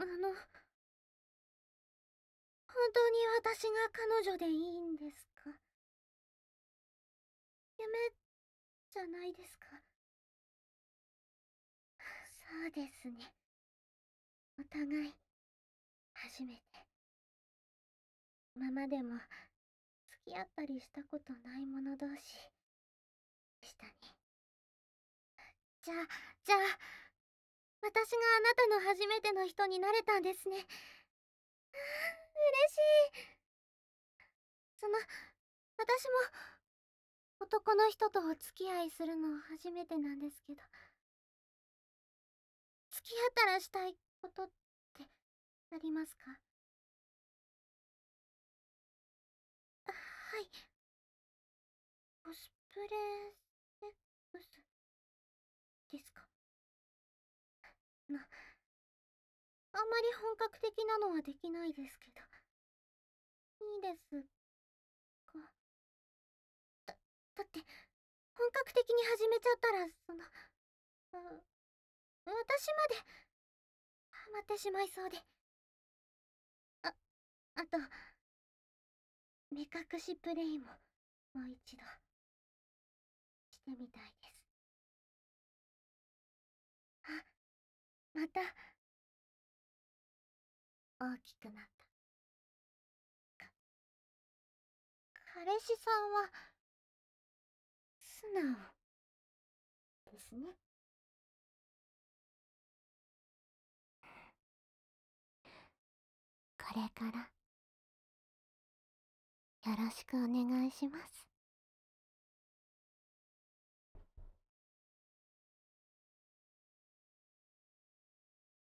本当に私が彼女でいいんですか？夢じゃないですか？そうですね。お互い、初めて。今までも、付き合ったりしたことない者同士、でしたね。じゃあ、じゃあ、私があなたの初めての人になれたんですね。嬉しい。私も、男の人とお付き合いするの初めてなんですけど、付き合ったらしたいことってありますか？はい。コスプレセックスですか？あんまり本格的なのはできないですけど。いいですか？だって、本格的に始めちゃったら、私まで、ハマってしまいそうで。あ、あと、目隠しプレイも、もう一度、してみたいです。あ、また、大きくなった。彼氏さんは、素直、ですね。これから、よろしくお願いします。